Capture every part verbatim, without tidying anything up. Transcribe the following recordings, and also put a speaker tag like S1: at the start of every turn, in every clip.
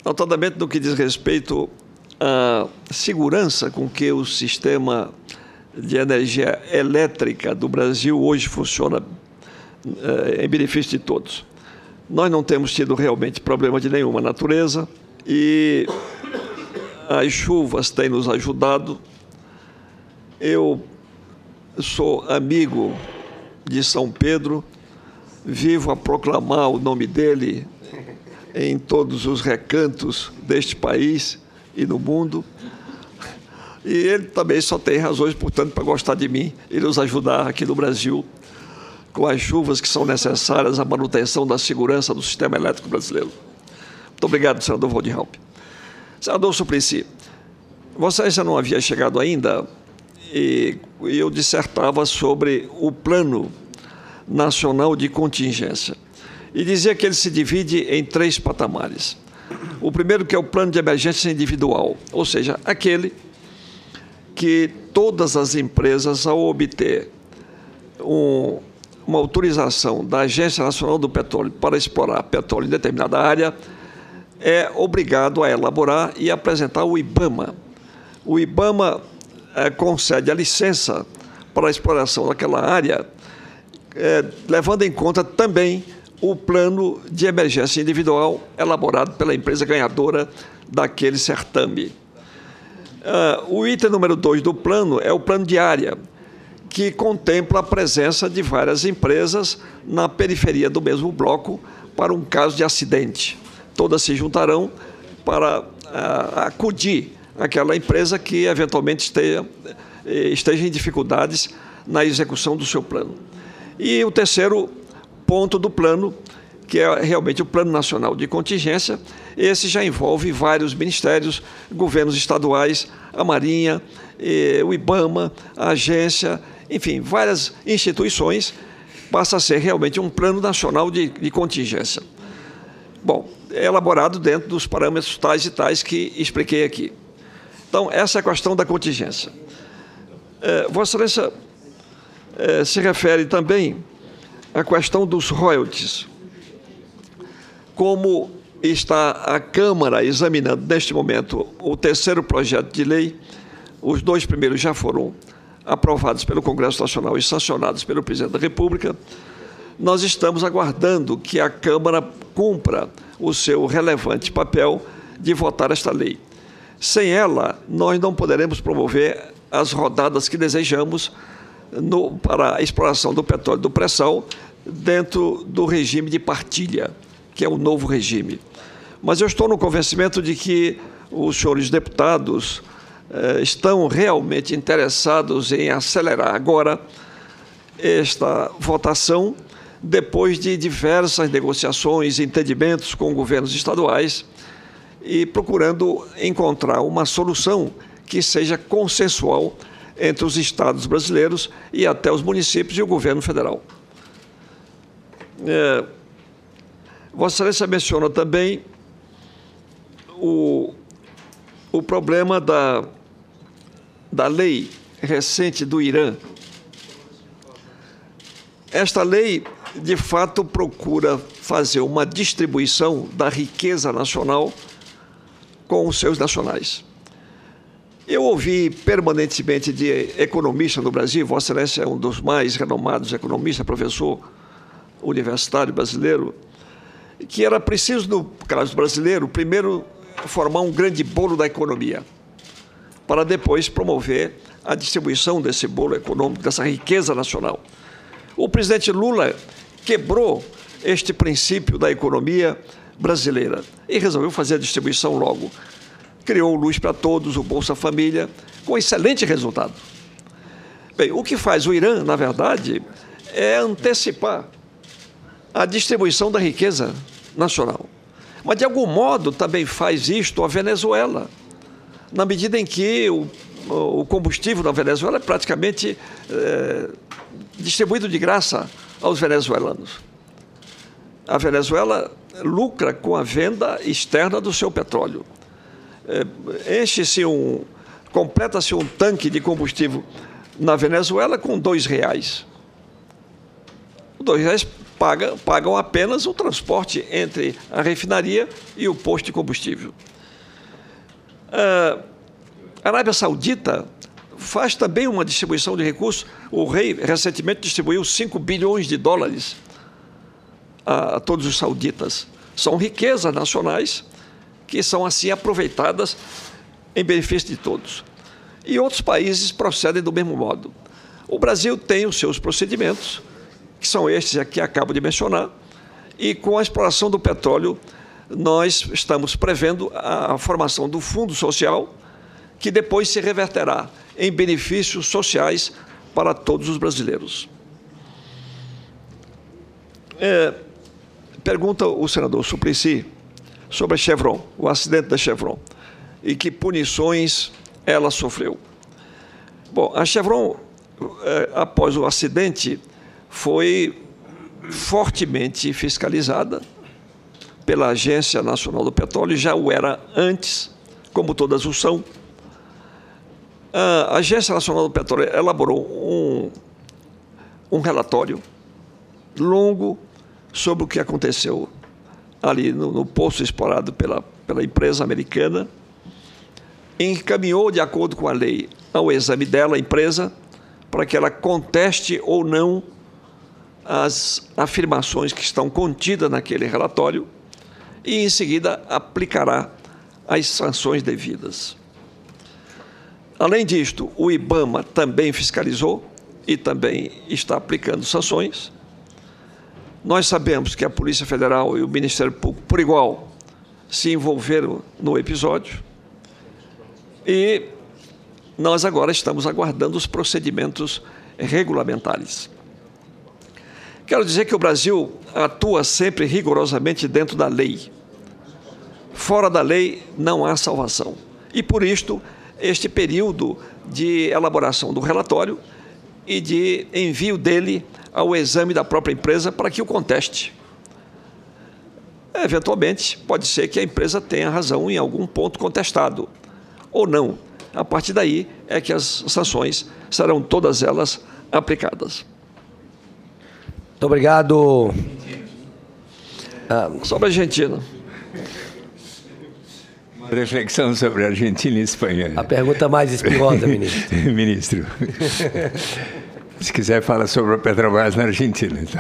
S1: notadamente no que diz respeito à segurança com que o sistema de energia elétrica do Brasil hoje funciona eh, em benefício de todos. Nós não temos tido realmente problema de nenhuma natureza e as chuvas têm nos ajudado. Eu sou amigo de São Pedro, vivo a proclamar o nome dele em todos os recantos deste país e no mundo. E ele também só tem razões, portanto, para gostar de mim e nos ajudar aqui no Brasil com as chuvas que são necessárias à manutenção da segurança do sistema elétrico brasileiro. Muito obrigado, senador Waldhaupt. Senador Suplicy, Vossa Excelência não havia chegado ainda e eu dissertava sobre o Plano Nacional de Contingência e dizia que ele se divide em três patamares. O primeiro, que é o plano de emergência individual, ou seja, aquele que todas as empresas, ao obter um, uma autorização da Agência Nacional do Petróleo para explorar petróleo em determinada área, é obrigado a elaborar e apresentar o IBAMA. O IBAMA é, concede a licença para a exploração daquela área, é, levando em conta também o plano de emergência individual elaborado pela empresa ganhadora daquele certame. Uh, o item número dois do plano é o plano de área, que contempla a presença de várias empresas na periferia do mesmo bloco para um caso de acidente. Todas se juntarão para uh, acudir àquela empresa que eventualmente esteja, esteja em dificuldades na execução do seu plano. E o terceiro ponto do plano, que é realmente o Plano Nacional de Contingência, esse já envolve vários ministérios, governos estaduais, a Marinha, eh, o IBAMA, a agência, enfim, várias instituições, passa a ser realmente um Plano Nacional de, de Contingência. Bom, é elaborado dentro dos parâmetros tais e tais que expliquei aqui. Então, essa é a questão da contingência. Eh, Vossa Excelência eh, se refere também à questão dos royalties. Como está a Câmara examinando, neste momento, o terceiro projeto de lei, os dois primeiros já foram aprovados pelo Congresso Nacional e sancionados pelo Presidente da República, nós estamos aguardando que a Câmara cumpra o seu relevante papel de votar esta lei. Sem ela, nós não poderemos promover as rodadas que desejamos no, para a exploração do petróleo do pré-sal dentro do regime de partilha, que é o novo regime. Mas eu estou no convencimento de que os senhores deputados eh, estão realmente interessados em acelerar agora esta votação, depois de diversas negociações e entendimentos com governos estaduais e procurando encontrar uma solução que seja consensual entre os estados brasileiros e até os municípios e o governo federal. É, Vossa Excelência menciona também o, o problema da, da lei recente do Irã. Esta lei, de fato, procura fazer uma distribuição da riqueza nacional com os seus nacionais. Eu ouvi permanentemente de economista no Brasil, Vossa Excelência é um dos mais renomados economistas, professor universitário brasileiro, que era preciso, no caso brasileiro, primeiro formar um grande bolo da economia, para depois promover a distribuição desse bolo econômico, dessa riqueza nacional. O presidente Lula quebrou este princípio da economia brasileira e resolveu fazer a distribuição logo. Criou o Luz para Todos, o Bolsa Família, com excelente resultado. Bem, o que faz o Irã, na verdade, é antecipar a distribuição da riqueza nacional. Mas, de algum modo, também faz isto a Venezuela, na medida em que o, o combustível da Venezuela é praticamente é, distribuído de graça aos venezuelanos. A Venezuela lucra com a venda externa do seu petróleo. É, enche-se um, completa-se um tanque de combustível na Venezuela com dois reais. Dois reais pagam, pagam apenas o transporte entre a refinaria e o posto de combustível. A Arábia Saudita faz também uma distribuição de recursos. O rei recentemente distribuiu cinco bilhões de dólares a, a todos os sauditas. São riquezas nacionais que são assim aproveitadas em benefício de todos. E outros países procedem do mesmo modo. O Brasil tem os seus procedimentos, que são estes que acabo de mencionar, e com a exploração do petróleo, nós estamos prevendo a formação do Fundo Social, que depois se reverterá em benefícios sociais para todos os brasileiros. É, pergunta o senador Suplicy sobre a Chevron, o acidente da Chevron, e que punições ela sofreu. Bom, a Chevron, é, após o acidente, foi fortemente fiscalizada pela Agência Nacional do Petróleo, já o era antes, como todas o são. A Agência Nacional do Petróleo elaborou um, um relatório longo sobre o que aconteceu ali no, no poço explorado pela, pela empresa americana, encaminhou, de acordo com a lei, ao exame dela, a empresa, para que ela conteste ou não as afirmações que estão contidas naquele relatório e, em seguida, aplicará as sanções devidas. Além disto, o IBAMA também fiscalizou e também está aplicando sanções. Nós sabemos que a Polícia Federal e o Ministério Público, por igual, se envolveram no episódio e nós agora estamos aguardando os procedimentos regulamentares. Quero dizer que o Brasil atua sempre rigorosamente dentro da lei. Fora da lei não há salvação. E, por isto, este período de elaboração do relatório e de envio dele ao exame da própria empresa para que o conteste. Eventualmente, pode ser que a empresa tenha razão em algum ponto contestado, ou não. A partir daí é que as sanções serão todas elas aplicadas.
S2: Muito obrigado.
S1: Ah, sobre a Argentina.
S3: Uma reflexão sobre a Argentina e a Espanha.
S2: A pergunta mais espinhosa, ministro.
S3: Ministro. Se quiser, fala sobre a Petrobras na Argentina. Então.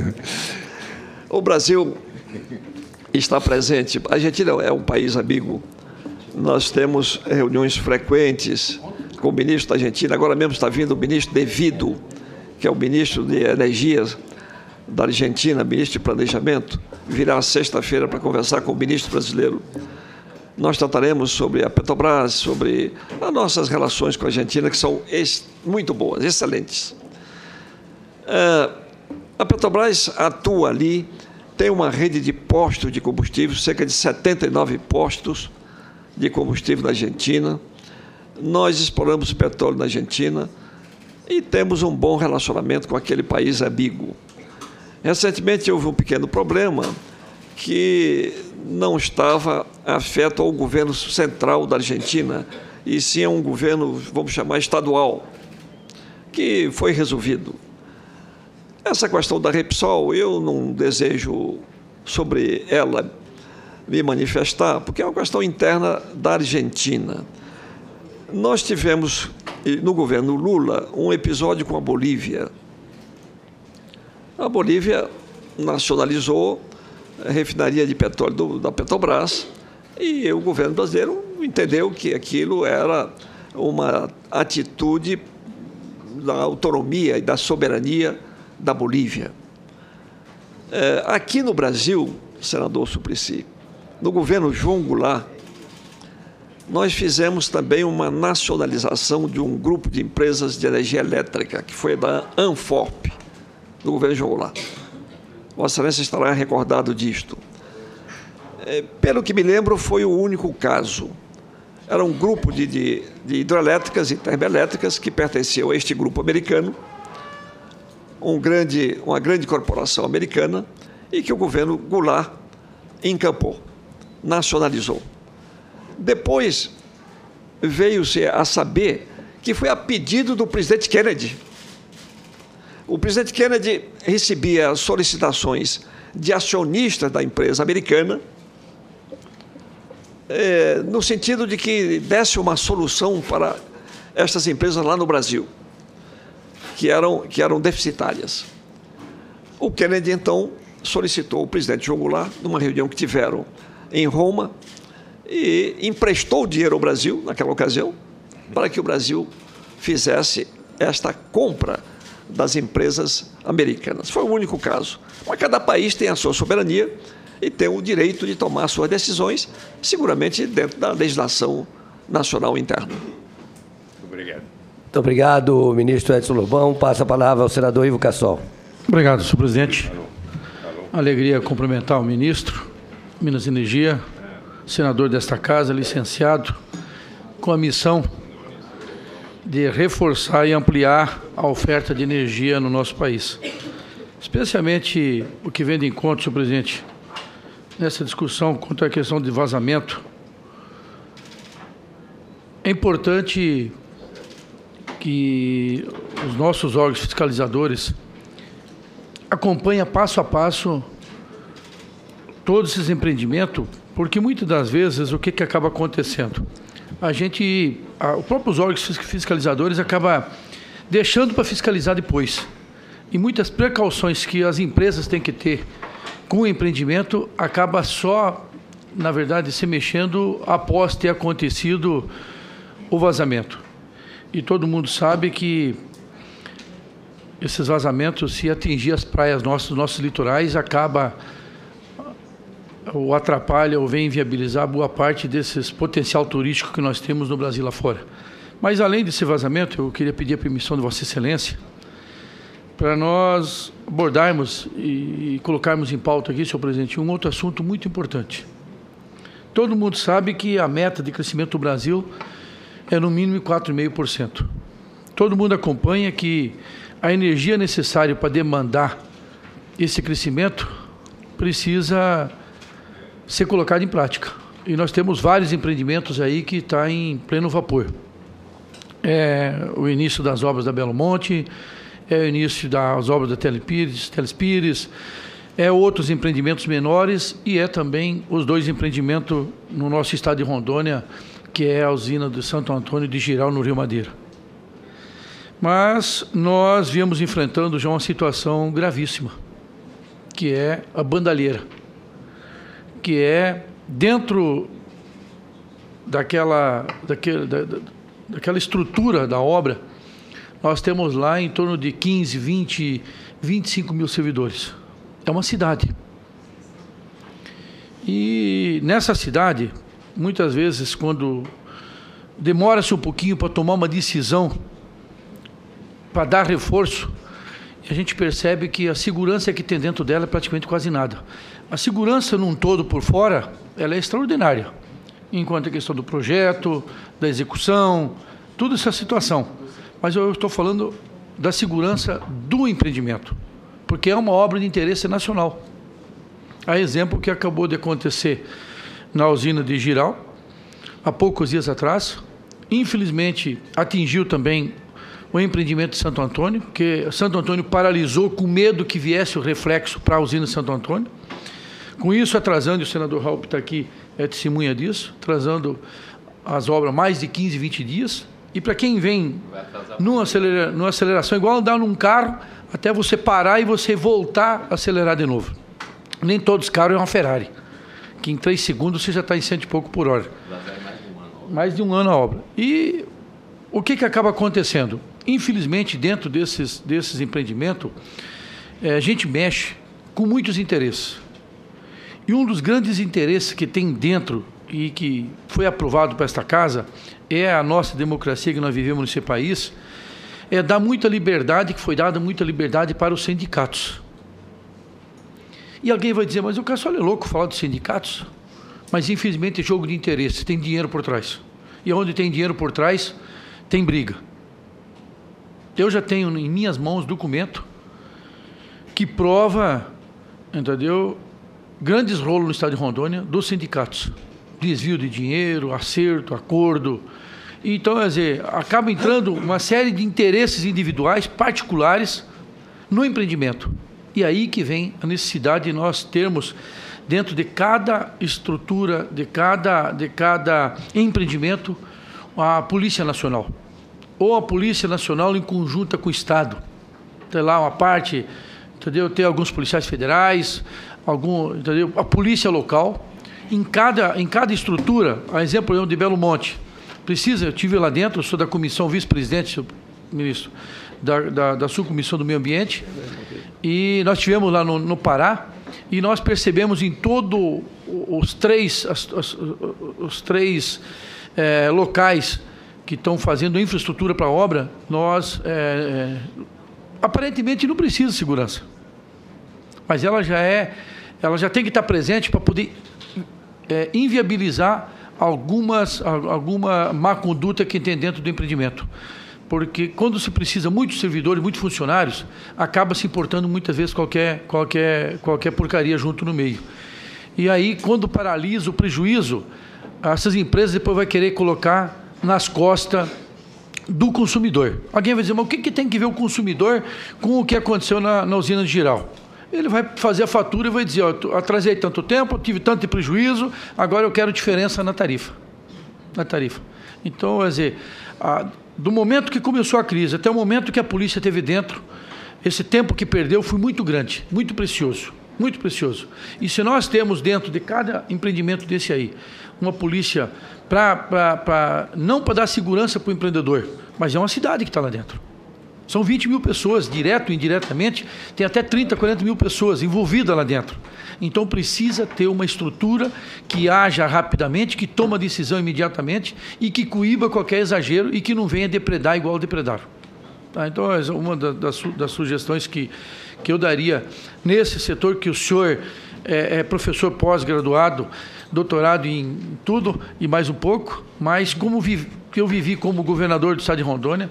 S1: O Brasil está presente. A Argentina é um país amigo. Nós temos reuniões frequentes com o ministro da Argentina. Agora mesmo está vindo o ministro De Vido, que é o ministro de Energia da Argentina, ministro de Planejamento, virá sexta-feira para conversar com o ministro brasileiro. Nós trataremos sobre a Petrobras, sobre as nossas relações com a Argentina, que são muito boas, excelentes. A Petrobras atua ali, tem uma rede de postos de combustível, cerca de setenta e nove postos de combustível na Argentina. Nós exploramos petróleo na Argentina e temos um bom relacionamento com aquele país amigo. Recentemente houve um pequeno problema que não estava afeto ao governo central da Argentina, e sim a um governo, vamos chamar, estadual, que foi resolvido. Essa questão da Repsol, eu não desejo sobre ela me manifestar, porque é uma questão interna da Argentina. Nós tivemos, no governo Lula, um episódio com a Bolívia. A Bolívia nacionalizou a refinaria de petróleo do, da Petrobras e o governo brasileiro entendeu que aquilo era uma atitude da autonomia e da soberania da Bolívia. É, aqui no Brasil, senador Suplicy, no governo João Goulart, nós fizemos também uma nacionalização de um grupo de empresas de energia elétrica, que foi da Anforp, do governo João Goulart. Vossa Excelência estará recordado disto. É, pelo que me lembro, foi o único caso. Era um grupo de, de, de hidrelétricas e termoelétricas que pertenciam a este grupo americano, um grande, uma grande corporação americana, e que o governo Goulart encampou, nacionalizou. Depois veio-se a saber que foi a pedido do presidente Kennedy. O presidente Kennedy recebia solicitações de acionistas da empresa americana, é, no sentido de que desse uma solução para estas empresas lá no Brasil, que eram, que eram deficitárias. O Kennedy, então, solicitou o presidente João Goulart, numa reunião que tiveram em Roma, e emprestou dinheiro ao Brasil, naquela ocasião, para que o Brasil fizesse esta compra das empresas americanas. Foi o único caso. Mas cada país tem a sua soberania e tem o direito de tomar suas decisões, seguramente dentro da legislação nacional interna.
S3: Obrigado.
S2: Muito obrigado, ministro Edson Lobão. Passa a palavra ao senador Ivo Cassol.
S4: Obrigado, senhor presidente. Alegria cumprimentar o ministro, Minas e Energia, senador desta casa, licenciado, com a missão de reforçar e ampliar a oferta de energia no nosso país. Especialmente o que vem de encontro, senhor presidente, nessa discussão quanto à questão de vazamento. É importante que os nossos órgãos fiscalizadores acompanhem passo a passo todos esses empreendimentos, porque muitas das vezes o que, que acaba acontecendo? A gente, a, os próprios órgãos fiscalizadores acabam deixando para fiscalizar depois. E muitas precauções que as empresas têm que ter com o empreendimento acaba só, na verdade, se mexendo após ter acontecido o vazamento. E todo mundo sabe que esses vazamentos, se atingir as praias nossas, nossos litorais, acaba ou atrapalha ou vem inviabilizar boa parte desses potencial turístico que nós temos no Brasil lá fora. Mas, além desse vazamento, eu queria pedir a permissão de Vossa Excelência para nós abordarmos e, e colocarmos em pauta aqui, senhor presidente, um outro assunto muito importante. Todo mundo sabe que a meta de crescimento do Brasil é no mínimo quatro vírgula cinco por cento. Todo mundo acompanha que a energia necessária para demandar esse crescimento precisa ser colocada em prática. E nós temos vários empreendimentos aí que estão em pleno vapor. É o início das obras da Belo Monte, é o início das obras da Telespires, Telespires, é outros empreendimentos menores e é também os dois empreendimentos no nosso estado de Rondônia, que é a usina de Santo Antônio de Giral, no Rio Madeira. Mas nós viemos enfrentando já uma situação gravíssima, que é a bandalheira, que é dentro daquela, daquele, da, daquela estrutura da obra, nós temos lá em torno de quinze, vinte, vinte e cinco mil servidores. É uma cidade. E nessa cidade, muitas vezes, quando demora-se um pouquinho para tomar uma decisão, para dar reforço, a gente percebe que a segurança que tem dentro dela é praticamente quase nada. A segurança num todo por fora, ela é extraordinária, enquanto a questão do projeto, da execução, toda essa situação. Mas eu estou falando da segurança do empreendimento, porque é uma obra de interesse nacional. Há exemplo que acabou de acontecer na usina de Giral, há poucos dias atrás. Infelizmente, atingiu também o empreendimento de Santo Antônio, que Santo Antônio paralisou com medo que viesse o reflexo para a usina de Santo Antônio. Com isso, atrasando, e o senador Raup está aqui, é testemunha disso, atrasando as obras mais de quinze, vinte dias. E para quem vem numa, acelera, numa aceleração, igual andar num carro, até você parar e você voltar a acelerar de novo. Nem todos os carros é uma Ferrari, que em três segundos você já está em cento e pouco por hora. Mais de um ano a obra. E o que, que acaba acontecendo? Infelizmente, dentro desses, desses empreendimentos, é, a gente mexe com muitos interesses. E um dos grandes interesses que tem dentro e que foi aprovado para esta casa é a nossa democracia que nós vivemos nesse país, é dar muita liberdade, que foi dada muita liberdade para os sindicatos. E alguém vai dizer, mas o Cassol é louco falar dos sindicatos? Mas, infelizmente, é jogo de interesse, tem dinheiro por trás. E onde tem dinheiro por trás, tem briga. Eu já tenho em minhas mãos documento que prova, entendeu, grandes rolos no estado de Rondônia dos sindicatos. Desvio de dinheiro, acerto, acordo. Então, quer dizer, acaba entrando uma série de interesses individuais, particulares, no empreendimento. E aí que vem a necessidade de nós termos, dentro de cada estrutura, de cada, de cada empreendimento, a Polícia Nacional. Ou a Polícia Nacional em conjunta com o Estado. Tem lá uma parte, entendeu? Tem alguns policiais federais, algum, entendeu? A polícia local. Em cada, em cada estrutura, a exemplo de Belo Monte, precisa, eu estive lá dentro, eu sou da comissão vice-presidente, senhor ministro, da, da, da subcomissão do meio ambiente, e nós estivemos lá no, no Pará, e nós percebemos em todos os três, as, as, os três é, locais que estão fazendo infraestrutura para a obra, nós, é, é, aparentemente, não precisa de segurança. Mas ela já, é, ela já tem que estar presente para poder é, inviabilizar algumas, alguma má conduta que tem dentro do empreendimento. Porque quando se precisa muitos servidores, muitos funcionários, acaba se importando muitas vezes qualquer, qualquer, qualquer porcaria junto no meio. E aí, quando paralisa o prejuízo, essas empresas depois vão querer colocar nas costas do consumidor. Alguém vai dizer, mas o que, que tem que ver o consumidor com o que aconteceu na, na usina de Jirau? Ele vai fazer a fatura e vai dizer, ó, eu atrasei tanto tempo, tive tanto de prejuízo, agora eu quero diferença na tarifa. Na tarifa. Então, quer dizer, a, do momento que começou a crise até o momento que a polícia esteve dentro, esse tempo que perdeu foi muito grande, muito precioso, muito precioso. E se nós temos dentro de cada empreendimento desse aí, uma polícia, pra, pra, pra, não para dar segurança para o empreendedor, mas é uma cidade que está lá dentro. São vinte mil pessoas, direto e indiretamente, tem até trinta, quarenta mil pessoas envolvidas lá dentro. Então precisa ter uma estrutura que haja rapidamente, que toma decisão imediatamente e que coíba qualquer exagero e que não venha depredar igual depredaram. Tá? Então, uma das, das sugestões que, que eu daria nesse setor, que o senhor é, é professor pós-graduado, doutorado em tudo e mais um pouco, mas como vi, que eu vivi como governador do estado de Rondônia,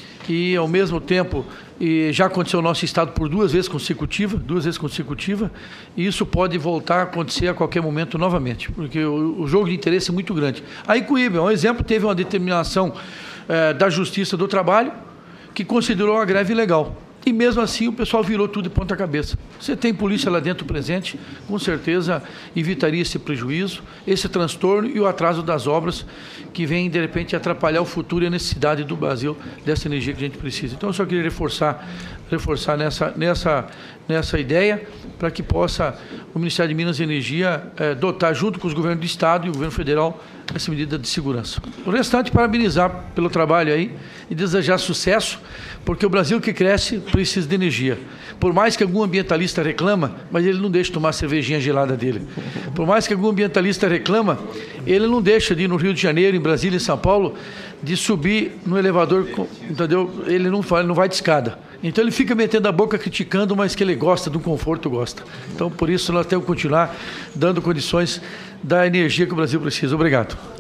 S4: e ao mesmo tempo e já aconteceu no nosso estado por duas vezes consecutiva, duas vezes consecutiva, e isso pode voltar a acontecer a qualquer momento novamente, porque o, o jogo de interesse é muito grande. A Icuíba, um exemplo, teve uma determinação eh, da Justiça do Trabalho que considerou a greve ilegal. E mesmo assim o pessoal virou tudo de ponta cabeça. Você tem polícia lá dentro presente, com certeza evitaria esse prejuízo, esse transtorno e o atraso das obras que vem, de repente, atrapalhar o futuro e a necessidade do Brasil dessa energia que a gente precisa. Então, eu só queria reforçar, reforçar nessa, nessa, nessa ideia, para que possa o Ministério de Minas e Energia eh, dotar, junto com os governos do Estado e o governo federal, essa medida de segurança. O restante, parabenizar pelo trabalho aí e desejar sucesso, porque o Brasil que cresce precisa de energia. Por mais que algum ambientalista reclama, mas ele não deixa de tomar a cervejinha gelada dele. Por mais que algum ambientalista reclama, ele não deixa de ir no Rio de Janeiro, em Brasília, em São Paulo, de subir no elevador, entendeu? Ele não vai, não vai de escada. Então ele fica metendo a boca criticando, mas que ele gosta do conforto, gosta. Então por isso nós temos que continuar dando condições da energia que o Brasil precisa. Obrigado.